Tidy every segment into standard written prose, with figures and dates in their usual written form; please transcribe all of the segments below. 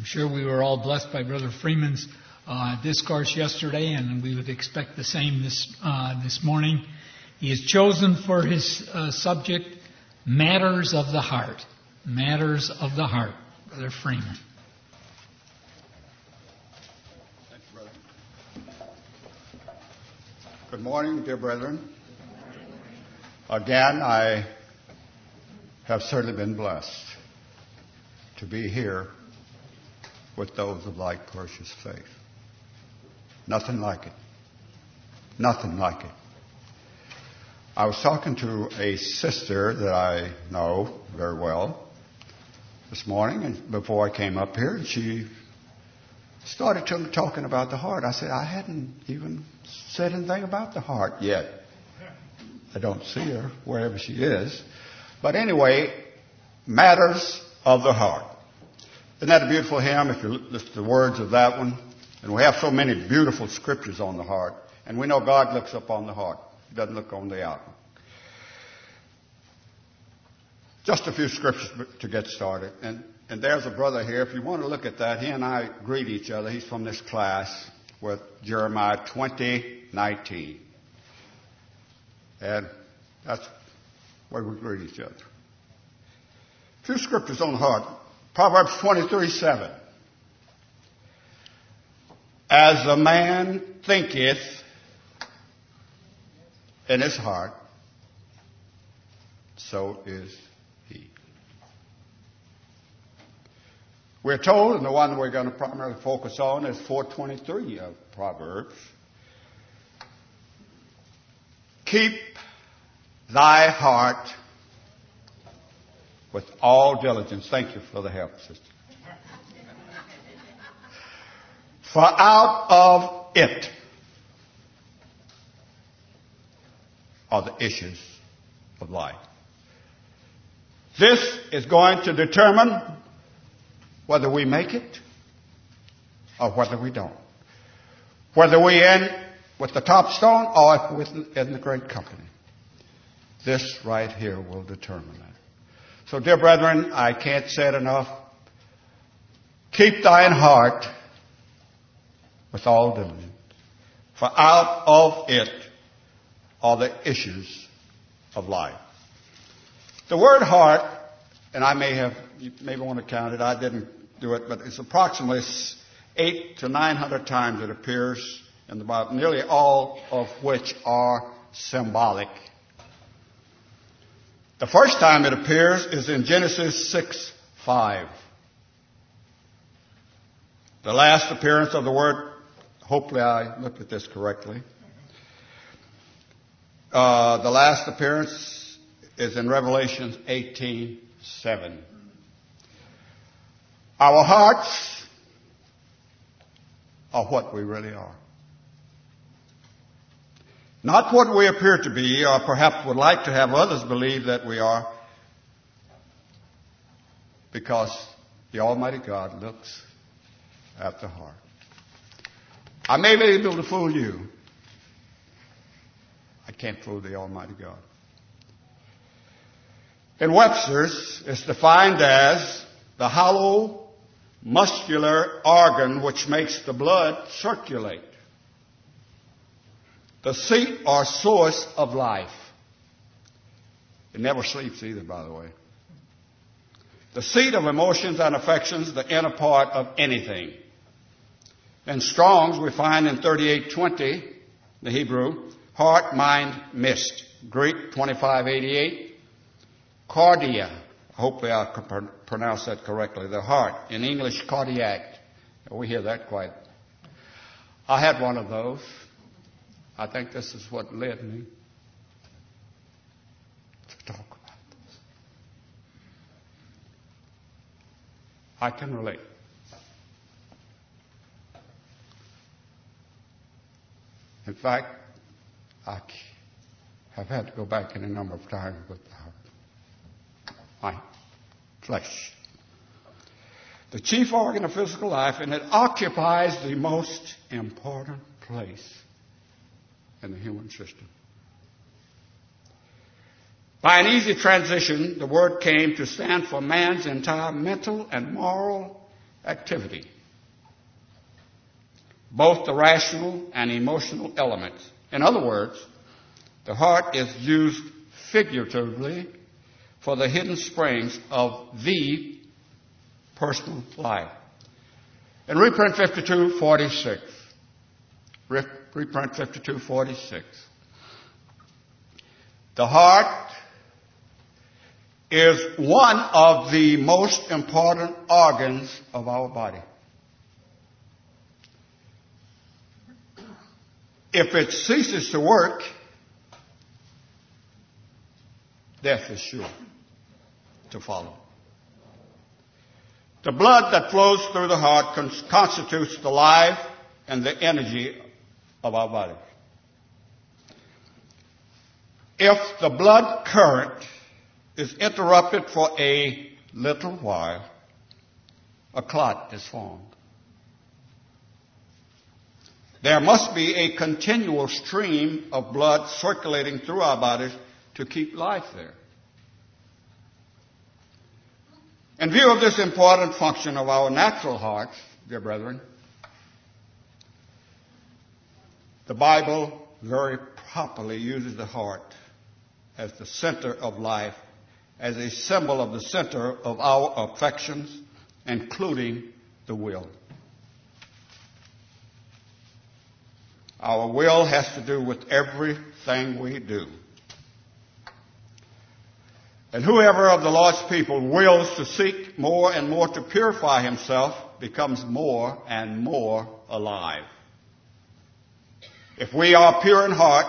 sure we were all blessed by Brother Freeman's discourse yesterday, and we would expect the same this morning. He has chosen for his subject, Matters of the Heart. Matters of the Heart. Brother Freeman. Thank you, brother. Good morning, dear brethren. Again, I have certainly been blessed to be here with those of like precious faith. Nothing like it. Nothing like it. I was talking to a sister that I know very well this morning, and before I came up here, and she started talking about the heart. I said, I hadn't even said anything about the heart yet. I don't see her wherever she is. But anyway, matters of the heart. Isn't that a beautiful hymn if you listen to the words of that one? And we have so many beautiful scriptures on the heart. And we know God looks up on the heart. He doesn't look on the outward. Just a few scriptures to get started. And there's a brother here. If you want to look at that, he and I greet each other. He's from this class with Jeremiah 20:19. And that's where we greet each other. A few scriptures on the heart. Proverbs 23:7. As a man thinketh in his heart, so is he. We're told, and the one we're going to primarily focus on is 4:23 of Proverbs. Keep thy heart with all diligence. Thank you for the help, sister. For out of it are the issues of life. This is going to determine whether we make it or whether we don't. Whether we end with the top stone or in the great company. This right here will determine that. So, dear brethren, I can't say it enough. Keep thine heart with all diligence. For out of it are the issues of life. The word heart, and you may want to count it, I didn't do it, but it's approximately 800 to 900 times it appears in the Bible, nearly all of which are symbolic. The first time it appears is in Genesis 6:5. The last appearance of the word, hopefully I looked at this correctly. The last appearance is in Revelation 18:7. Our hearts are what we really are. Not what we appear to be, or perhaps would like to have others believe that we are, because the Almighty God looks at the heart. I may be able to fool you. I can't fool the Almighty God. In Webster's, it's defined as the hollow, muscular organ which makes the blood circulate. The seat or source of life. It never sleeps either, by the way. The seat of emotions and affections, the inner part of anything. In Strong's, we find in 38:20, the Hebrew, heart, mind, mist. Greek, 2588. Cardia. Hopefully I can pronounce that correctly. The heart. In English, cardiac. We hear that quite. I had one of those. I think this is what led me to talk about this. I can relate. In fact, I have had to go back in a number of times with the heart. My flesh. The chief organ of physical life, and it occupies the most important place in the human system. By an easy transition, the word came to stand for man's entire mental and moral activity, both the rational and emotional elements. In other words, the heart is used figuratively for the hidden springs of the personal life. In reprint 5246, reprint 5246, the heart is one of the most important organs of our body. If it ceases to work, death is sure to follow. The blood that flows through the heart constitutes the life and the energy of our body. If the blood current is interrupted for a little while, a clot is formed. There must be a continual stream of blood circulating through our bodies to keep life there. In view of this important function of our natural hearts, dear brethren, the Bible very properly uses the heart as the center of life, as a symbol of the center of our affections, including the will. Our will has to do with everything we do. And whoever of the Lord's people wills to seek more and more to purify himself becomes more and more alive. If we are pure in heart,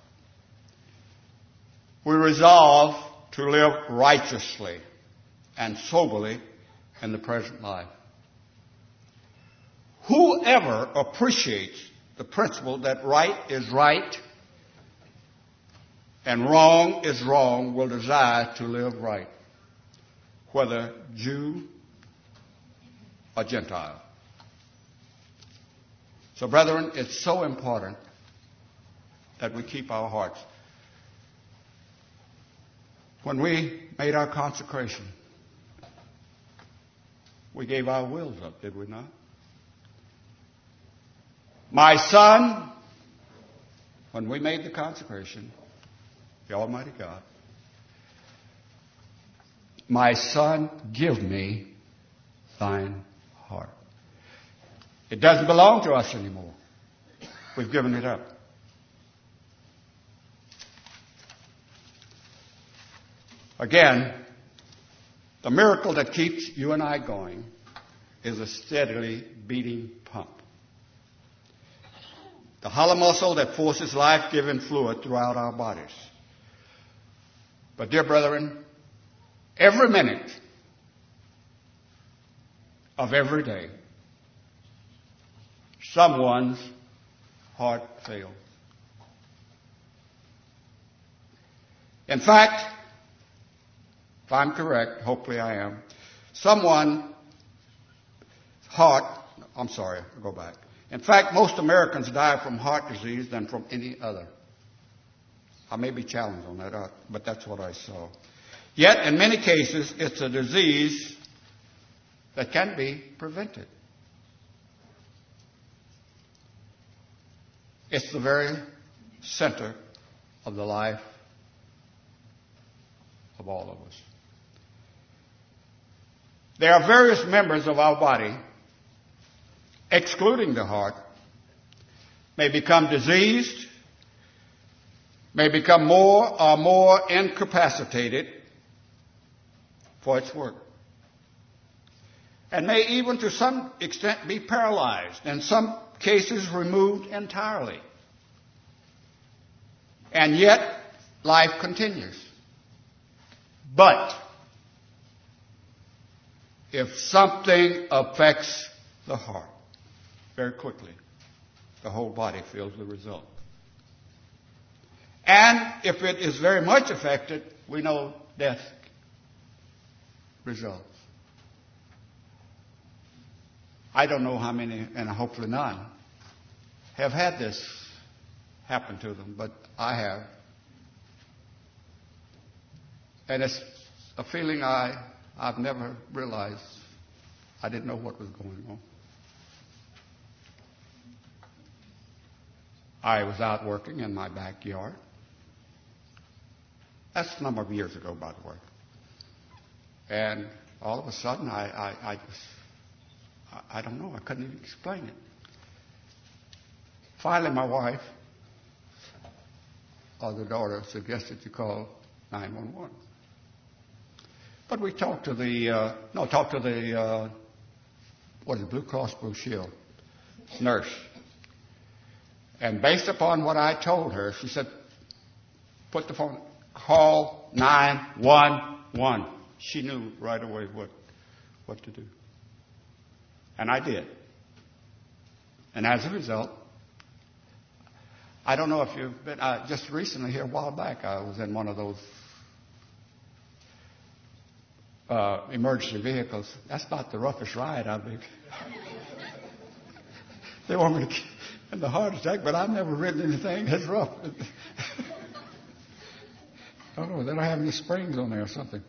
we resolve to live righteously and soberly in the present life. Whoever appreciates the principle that right is right and wrong is wrong will desire to live right, whether Jew or Gentile. So, brethren, it's so important that we keep our hearts. When we made our consecration, we gave our wills up, did we not? My son, when we made the consecration, the Almighty God, my son, give me thine heart. It doesn't belong to us anymore. We've given it up. Again, the miracle that keeps you and I going is a steadily beating pump. The hollow muscle that forces life-giving fluid throughout our bodies. But dear brethren, every minute of every day, someone's heart fails. In fact, if I'm correct, hopefully I am, I'll go back. In fact, most Americans die from heart disease than from any other. I may be challenged on that, but that's what I saw. Yet, in many cases, it's a disease that can be prevented. It's the very center of the life of all of us. There are various members of our body, excluding the heart, may become diseased, may become more or more incapacitated for its work, and may even to some extent be paralyzed, in some cases removed entirely. And yet, life continues. But if something affects the heart, very quickly, the whole body feels the result. And if it is very much affected, we know death results. I don't know how many, and hopefully none, have had this happen to them, but I have. And it's a feeling I've never realized I didn't know what was going on. I was out working in my backyard. That's a number of years ago, by the way. And all of a sudden, I don't know. I couldn't even explain it. Finally, my wife, or the daughter, suggested you call 911. But we talked to the Blue Cross Blue Shield nurse. And based upon what I told her, she said, put the phone, call 911. She knew right away what to do. And I did. And as a result, I don't know if you've been, just recently here a while back, I was in one of those emergency vehicles. That's not the roughest ride I've been. They want me to get the heart attack, but I've never ridden anything that's rough. I don't know, they don't have any springs on there or something.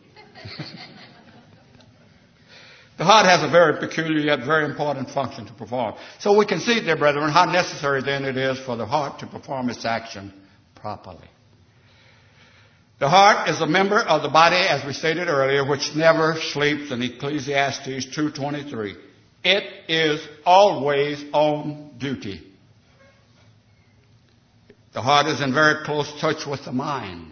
The heart has a very peculiar yet very important function to perform. So we can see, dear brethren, how necessary then it is for the heart to perform its action properly. The heart is a member of the body, as we stated earlier, which never sleeps in Ecclesiastes 2:23. It is always on duty. The heart is in very close touch with the mind.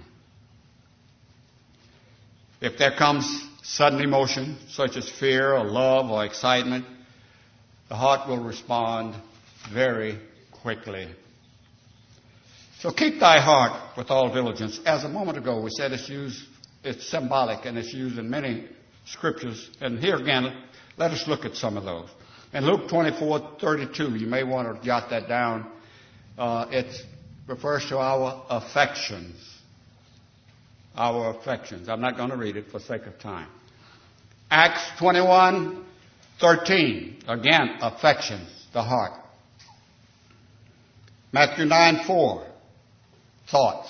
If there comes sudden emotion, such as fear or love or excitement, the heart will respond very quickly. So keep thy heart with all diligence. As a moment ago we said it's symbolic and it's used in many scriptures. And here again, let us look at some of those. In Luke 24:32, you may want to jot that down. It refers to our affections. Our affections. I'm not going to read it for sake of time. Acts 21:13. Again, affections, the heart. Matthew 9:4. Thoughts.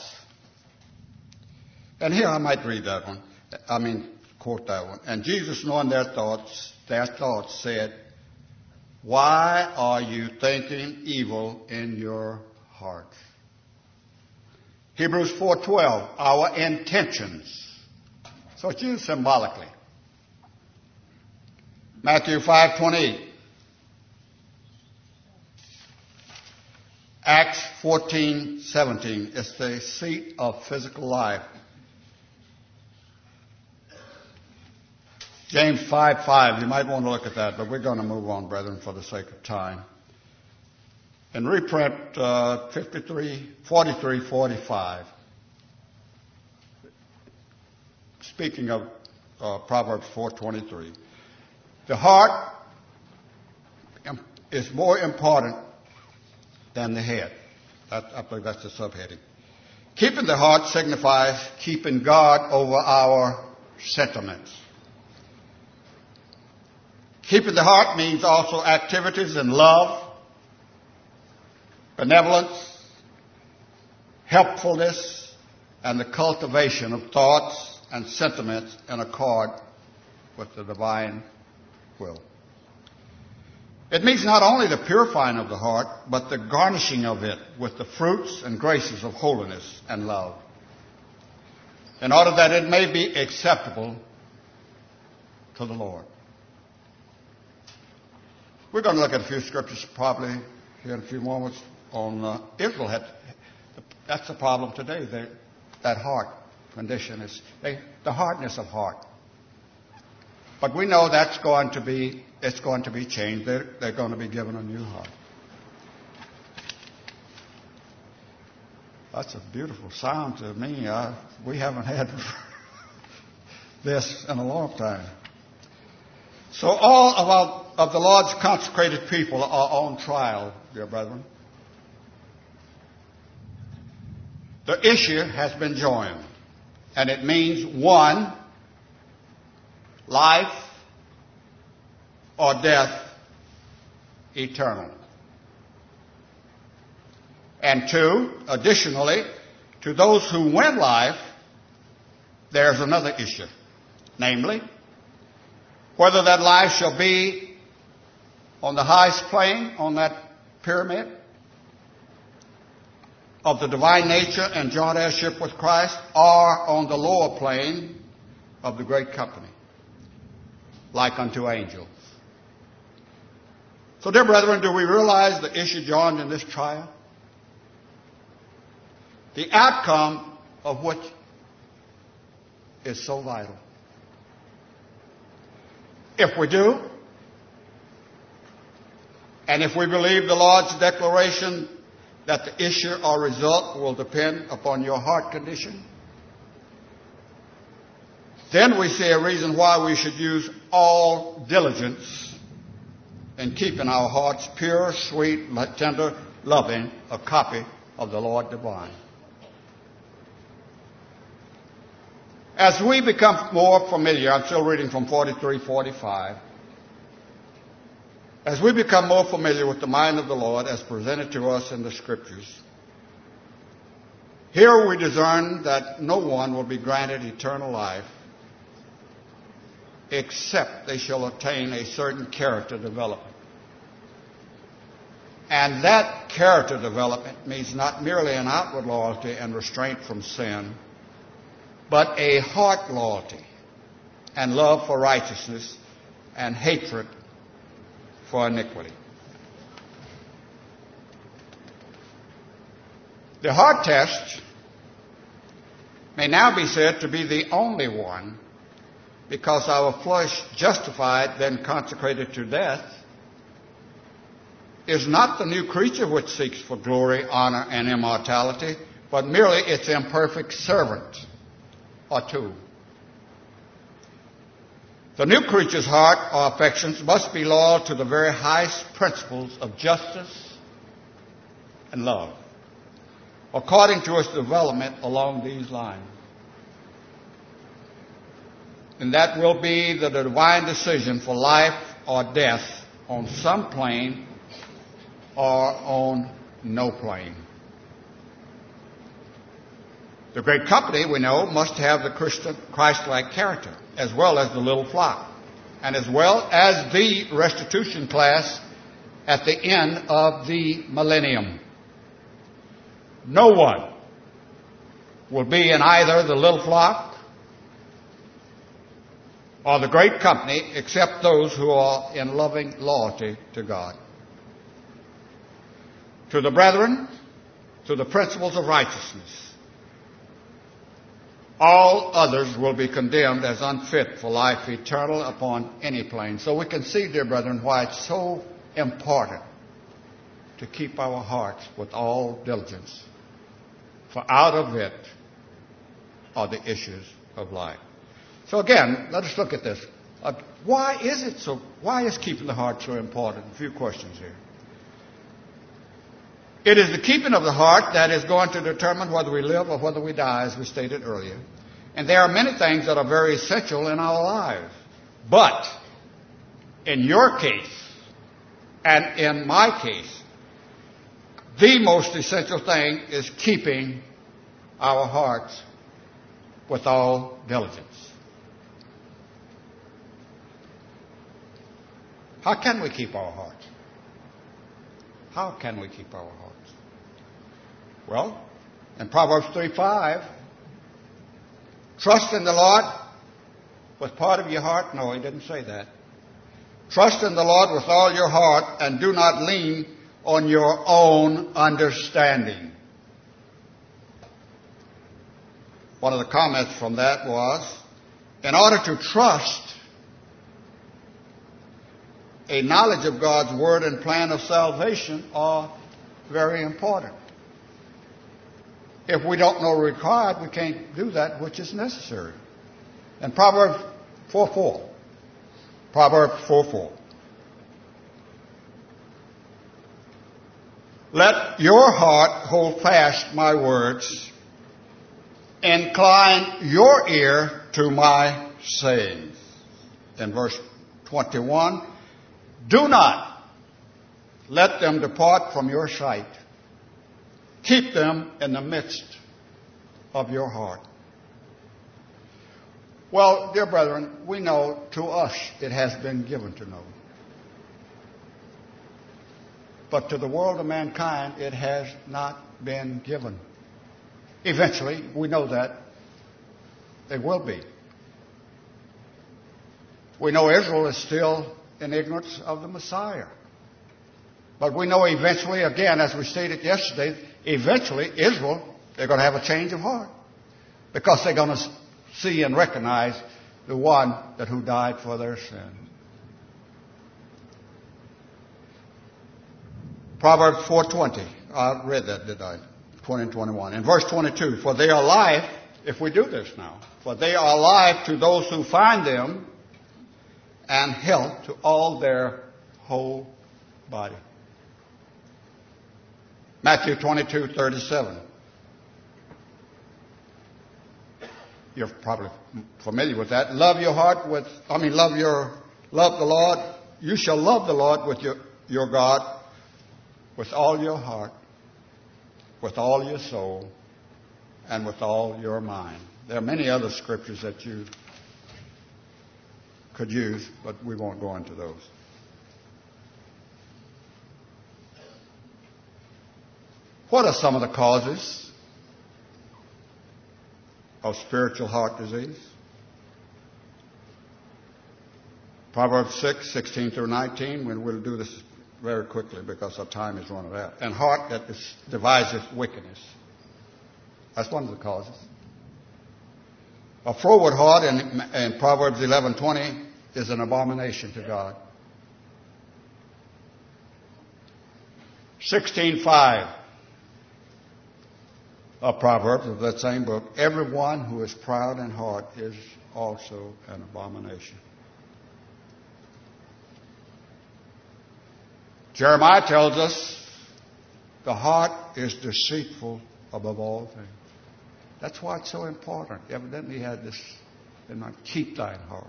And here I might read that one. Quote that one. And Jesus, knowing their thoughts said, why are you thinking evil in your hearts? Hebrews 4:12, our intentions. So it's used symbolically. Matthew 5:28. Acts 14:17. It's the seat of physical life. James 5:5. You might want to look at that, but we're going to move on, brethren, for the sake of time. And reprint 43:45. Speaking of Proverbs 4:23, the heart is more important than the head. I believe that's the subheading. Keeping the heart signifies keeping God over our sentiments. Keeping the heart means also activities in love, benevolence, helpfulness, and the cultivation of thoughts and sentiments in accord with the divine will. It means not only the purifying of the heart, but the garnishing of it with the fruits and graces of holiness and love, in order that it may be acceptable to the Lord. We're going to look at a few scriptures probably here in a few moments on Israel. That's the problem today. That heart condition is the hardness of heart. But we know it's going to be changed. They're going to be given a new heart. That's a beautiful sound to me. We haven't had this in a long time. So all of the Lord's consecrated people are on trial, dear brethren. The issue has been joined, and it means 1, life or death eternal. And 2, additionally, to those who win life, there's another issue. Namely, Whether that life shall be on the highest plane, on that pyramid of the divine nature and joint heirship with Christ, or on the lower plane of the great company, like unto angels. So, dear brethren, do we realize the issue joined in this trial? The outcome of which is so vital. If we do, and if we believe the Lord's declaration that the issue or result will depend upon your heart condition, then we see a reason why we should use all diligence in keeping our hearts pure, sweet, tender, loving, a copy of the Lord divine. As we become more familiar, I'm still reading from 43:45. As we become more familiar with the mind of the Lord as presented to us in the Scriptures, here we discern that no one will be granted eternal life except they shall attain a certain character development. And that character development means not merely an outward loyalty and restraint from sin, but a heart loyalty and love for righteousness and hatred for iniquity. The heart test may now be said to be the only one, because our flesh, justified, then consecrated to death, is not the new creature which seeks for glory, honor, and immortality, but merely its imperfect servant or tool. The new creature's heart or affections must be loyal to the very highest principles of justice and love, according to its development along these lines. And that will be the divine decision for life or death on some plane or on no plane. The great company, we know, must have the Christ-like character, as well as the little flock, and as well as the restitution class at the end of the millennium. No one will be in either the little flock or the great company except those who are in loving loyalty to God. To the brethren, to the principles of righteousness, all others will be condemned as unfit for life eternal upon any plane. So we can see, dear brethren, why it's so important to keep our hearts with all diligence, for out of it are the issues of life. So again, let us look at this. Why is keeping the heart so important? A few questions here. It is the keeping of the heart that is going to determine whether we live or whether we die, as we stated earlier. And there are many things that are very essential in our lives. But in your case, and in my case, the most essential thing is keeping our hearts with all diligence. How can we keep our hearts? How can we keep our hearts? Well, in Proverbs 3:5, trust in the Lord with part of your heart. No, he didn't say that. Trust in the Lord with all your heart and do not lean on your own understanding. One of the comments from that was, in order to trust, a knowledge of God's word and plan of salvation are very important. If we don't know required, we can't do that which is necessary. And Proverbs 4:4. Proverbs 4:4. Let your heart hold fast my words. Incline your ear to my sayings. In verse 21, do not let them depart from your sight. Keep them in the midst of your heart. Well, dear brethren, we know to us it has been given to know. But to the world of mankind, it has not been given. Eventually, we know that it will be. We know Israel is still in ignorance of the Messiah. But we know eventually, again, as we stated yesterday, eventually Israel, they're going to have a change of heart. Because they're going to see and recognize the one who died for their sin. Proverbs 4:20. I read that, did I? 20 and 21. In verse 22, for they are life, if we do this now, for they are life to those who find them, and health to all their whole body. Matthew 22:37. You're probably familiar with that. Love the Lord. You shall love the Lord with your God with all your heart, with all your soul, and with all your mind. There are many other scriptures that you could use, but we won't go into those. What are some of the causes of spiritual heart disease? Proverbs 6:16 through 19. We'll do this very quickly because our time is running out. And heart that deviseth wickedness. That's one of the causes. A froward heart in Proverbs 11:20 is an abomination to God. 16:5 of Proverbs of that same book. Everyone who is proud in heart is also an abomination. Jeremiah tells us the heart is deceitful above all things. That's why it's so important. Evidently, he had this in mind. Keep thine heart.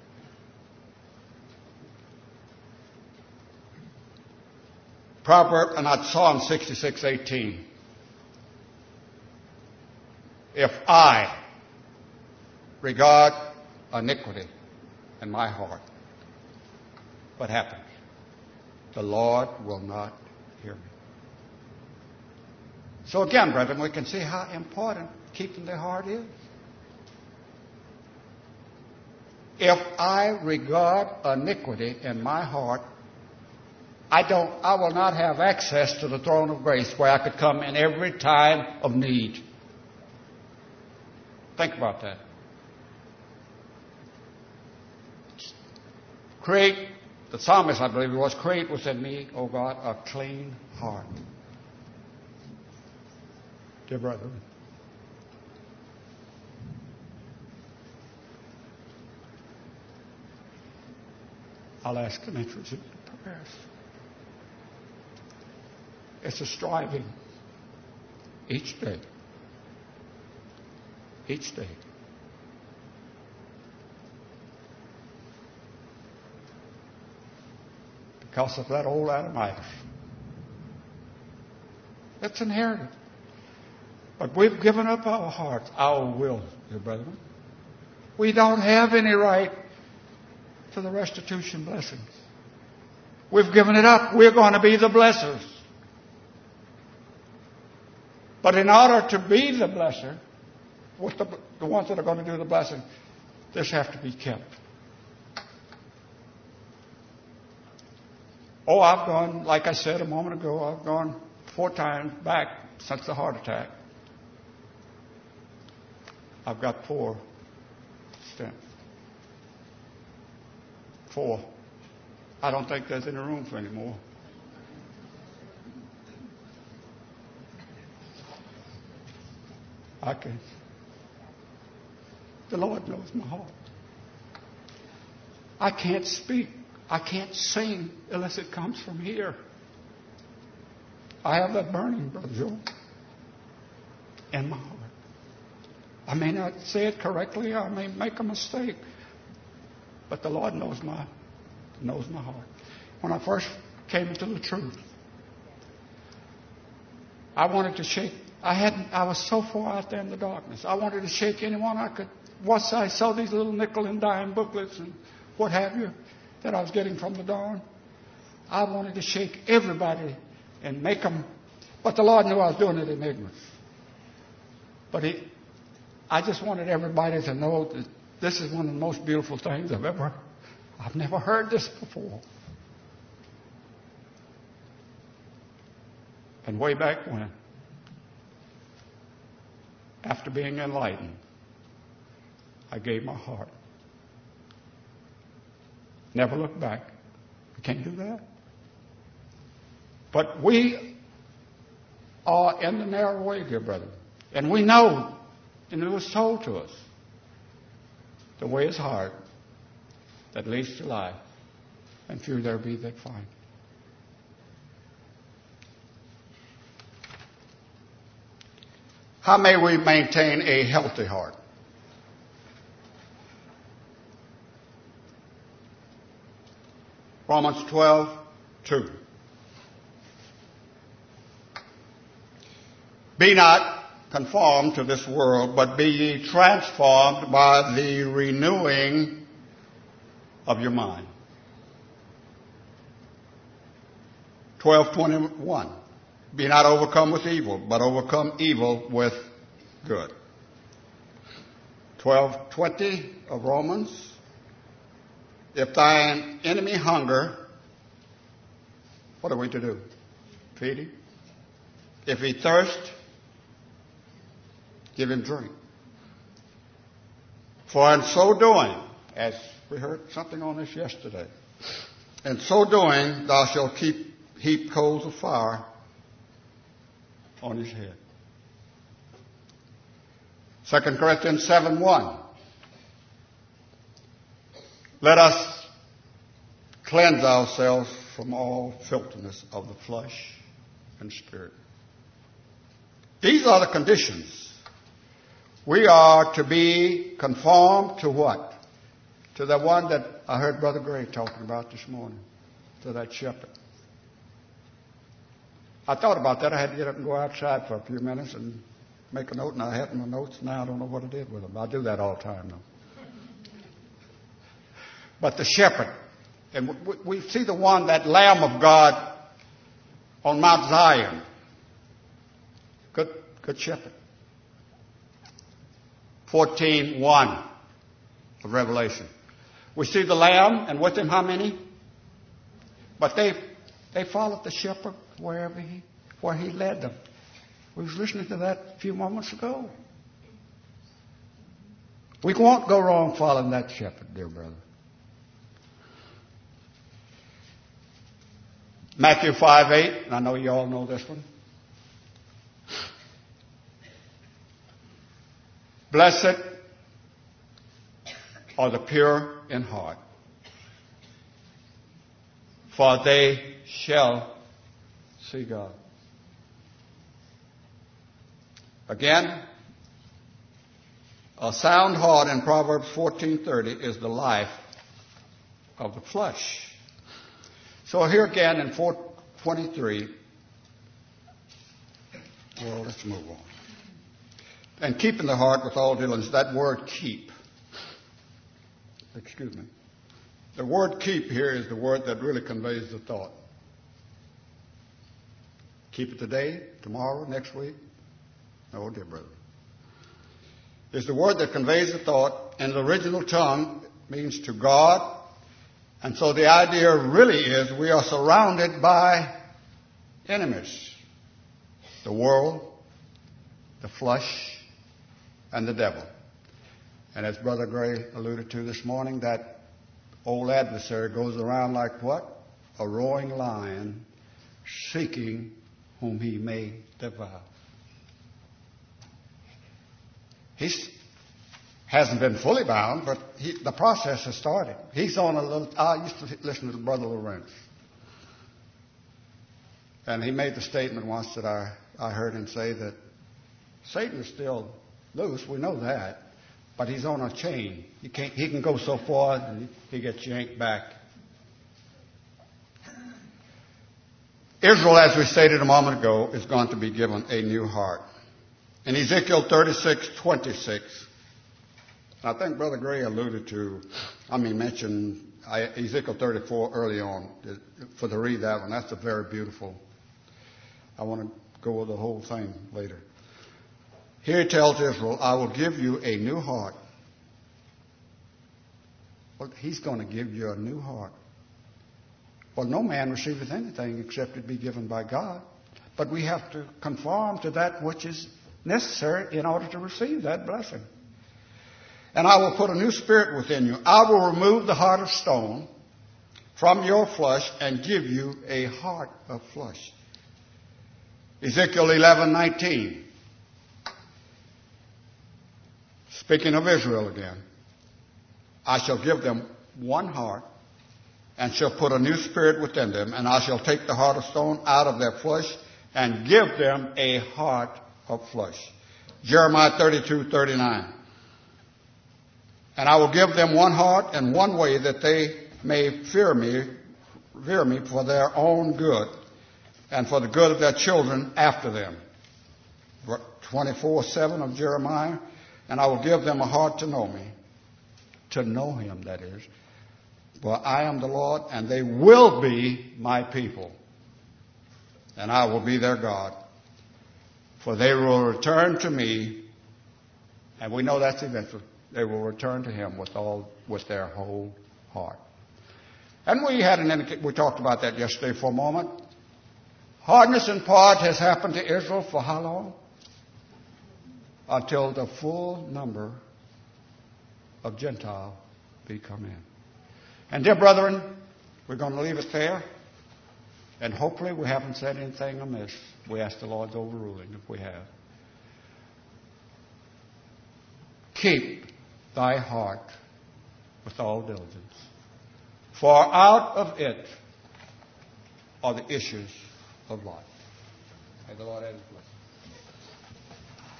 Psalm 66:18. If I regard iniquity in my heart, what happens? The Lord will not hear me. So again, brethren, we can see how important keeping the heart is. If I regard iniquity in my heart, I will not have access to the throne of grace where I could come in every time of need. Think about that. The psalmist, I believe it was, create within me, O God, a clean heart. Dear brethren, I'll ask an entrance into prayers. It's a striving each day. Each day. Because of that old Adam life. It's inherited. But we've given up our hearts, our will, dear brethren. We don't have any right to the restitution blessings. We've given it up. We're going to be the blessers. But in order to be the blesser, with the ones that are going to do the blessing, this has to be kept. Oh, I've gone, like I said a moment ago, I've gone 4 times back since the heart attack. I've got 4 stents. 4. I don't think there's any room for any more. The Lord knows my heart. I can't speak. I can't sing unless it comes from here. I have that burning, Brother Joel, in my heart. I may not say it correctly. I may make a mistake. But the Lord knows my heart. When I first came into the truth, I wanted to shake. I was so far out there in the darkness. I wanted to shake anyone I could once I saw these little nickel and dime booklets and what have you that I was getting from the Dawn, I wanted to shake everybody and make them. But the Lord knew I was doing it in ignorance. But I just wanted everybody to know that this is one of the most beautiful things I've never heard this before. And way back when, after being enlightened, I gave my heart. Never looked back. We can't do that. But we are in the narrow way, dear brother. And we know, and it was told to us, the way is hard that leads to life, and few there be that find. How may we maintain a healthy heart? Romans 12:2. Be not conformed to this world, but be ye transformed by the renewing of your mind. 12:21. Be not overcome with evil, but overcome evil with good. 12:20 of Romans. If thine enemy hunger, what are we to do? Feed him. If he thirst, give him drink. For in so doing, as we heard something on this yesterday, in so doing thou shalt heap coals of fire on his head. 2 Corinthians 7:1. Let us cleanse ourselves from all filthiness of the flesh and spirit. These are the conditions. We are to be conformed to what? To the one that I heard Brother Gray talking about this morning, to that shepherd. I thought about that. I had to get up and go outside for a few minutes and make a note, and I had my notes. Now I don't know what I did with them. I do that all the time, though. But the shepherd, and we see the one, that Lamb of God on Mount Zion. Good shepherd. 14:1 of Revelation. We see the Lamb, and with him how many? But they followed the shepherd where he led them. We was listening to that a few moments ago. We won't go wrong following that shepherd, dear brother. Matthew 5:8, and I know you all know this one. Blessed are the pure in heart, for they shall see God. Again, a sound heart in Proverbs 14:30 is the life of the flesh. So here again in 4:23, well, let's move on. And keeping the heart with all diligence, that word keep. Excuse me. The word keep here is the word that really conveys the thought. Keep it today, tomorrow, next week. No, dear brother. It's the word that conveys the thought. In the original tongue, it means to God. And so the idea really is we are surrounded by enemies. The world, the flesh, and the devil. And as Brother Gray alluded to this morning, that old adversary goes around like what? A roaring lion, seeking whom he may devour. He hasn't been fully bound, but the process has started. He's on a little... I used to listen to Brother Lawrence. And he made the statement once that I heard him say that Satan is still loose. We know that. But he's on a chain. He can go so far and he gets yanked back. Israel, as we stated a moment ago, is going to be given a new heart. In Ezekiel 36:26, I think Brother Gray mentioned Ezekiel 34 early on. For to read that one, that's a very beautiful. I want to go over the whole thing later. Here he tells Israel, I will give you a new heart. Well, he's going to give you a new heart. Well, no man receiveth anything except it be given by God. But we have to conform to that which is necessary in order to receive that blessing. And I will put a new spirit within you. I will remove the heart of stone from your flesh and give you a heart of flesh. Ezekiel 11:19. Speaking of Israel again. I shall give them one heart and shall put a new spirit within them, and I shall take the heart of stone out of their flesh and give them a heart of flesh. Jeremiah 32:39. And I will give them one heart and one way that they may fear me for their own good and for the good of their children after them. 24:7 of Jeremiah. And I will give them a heart to know me. To know him, that is. For I am the Lord, and they will be my people. And I will be their God. For they will return to me, and we know that's eventual. They will return to him with their whole heart. And we talked about that yesterday for a moment. Hardness in part has happened to Israel for how long? Until the full number of Gentiles be come in. And dear brethren, we're going to leave it there. And hopefully we haven't said anything amiss. We ask the Lord's overruling if we have. Keep thy heart with all diligence, for out of it are the issues of life. May the Lord add his blessing.